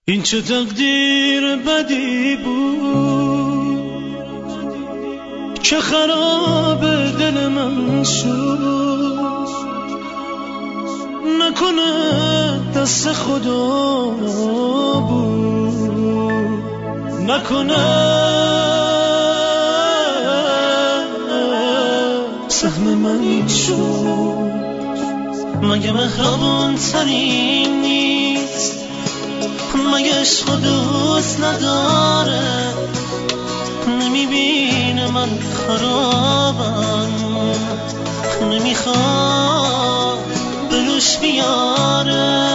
این چه تقدیر بدی بود که خراب دل من شد. نکنه دست خدا بود، نکنه سهم من شد. مگه مهربان ترین نیست؟ مگه عشق و دوست نداره؟ نمیبینه من خرابم، نمیخواد بروش بیاره.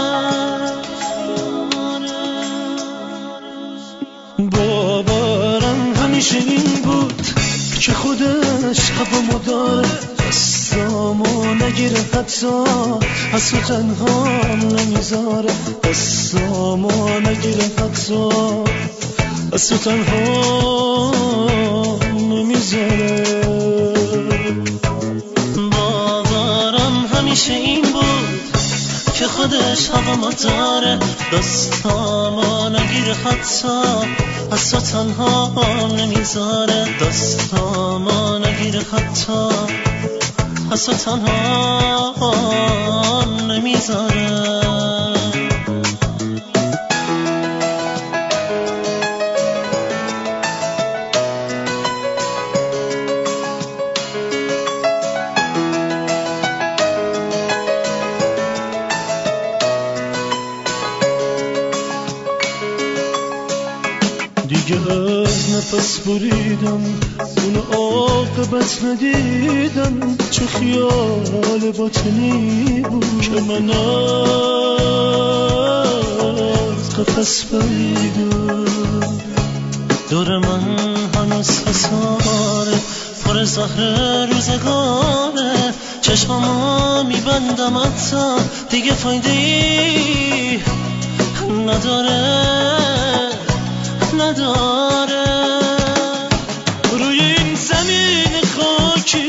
باورم همیشه این بود که خودش هوامو داره، دستامو نگیره حتی از تو تنهام نمیذاره، دستامو نگیره حتی از تو تنهام نمیذاره. باورم همیشه این بود که خودش هوامو داره، دستامو نگیره حتی از تو تنهام نمیذاره، دستامو نگیره حتی از تو تنهام نمیذاره. دیگه از نفس بریدم، اون عاقبت ندیدم، چه خیال باطنی بود که من از قفس پریدم. دور من هنوز حساره، پر زهر روزگاره، چشمامو میبندم حتی دیگه فایده‌ای نداره. روی این زمین خاکی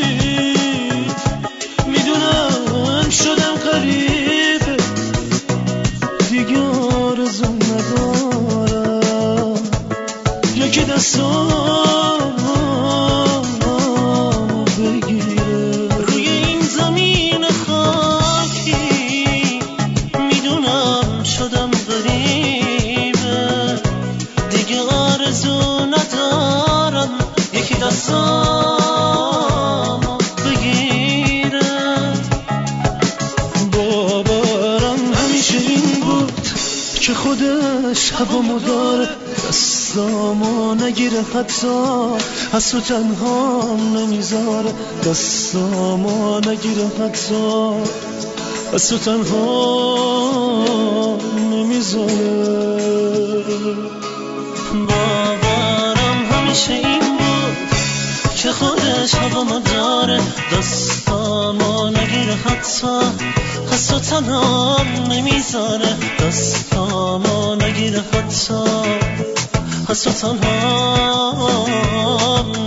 میدونم شدم غریبه، دیگه آرزو ندارم یکی دستامو بگیره. روی این زمین خاکی میدونم شدم غریبه، دیگه آرزو ندارم یکی دستامو بگیره. باورم همیشه این بود که خودش هوامو داره، دستامو نگیره حتی از تو تنهام نمیذاره، دستامو نگیره حتی از تو تنهام نمیذاره. باورم همیشه این بود که خودش هوامو داره، دستامو نگیره حتی از تو تنهام نمیذاره، دستامو نگیره حتی از تو تنهام